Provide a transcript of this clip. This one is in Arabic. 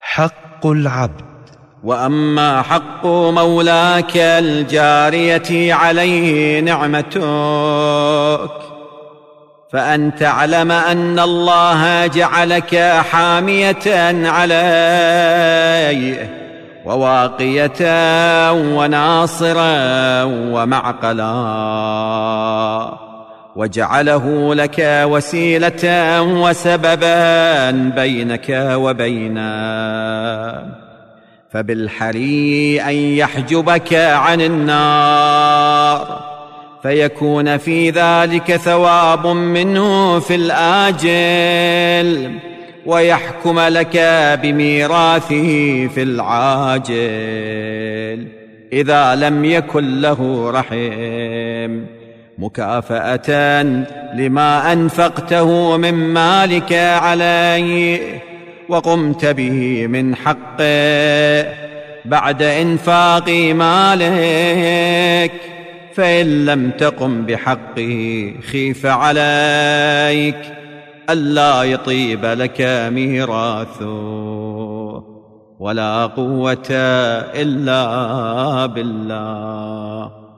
حق العبد. وأما حق مولاك الجارية عليه نعمتك، فأن تعلم أن الله جعلك حامية عليه وواقية وناصرا ومعقلا، وجعله لك وسيلة وسببا بينك وبينه، فبالحري أن يحجبك عن النار، فيكون في ذلك ثواب منه في الآجل، ويحكم لك بميراثه في العاجل إذا لم يكن له رحم، مكافأة لما أنفقته من مالك عليه وقمت به من حقه بعد إنفاق مالك. فإن لم تقم بحقه خيف عليك ألا يطيب لك ميراثه. ولا قوة إلا بالله.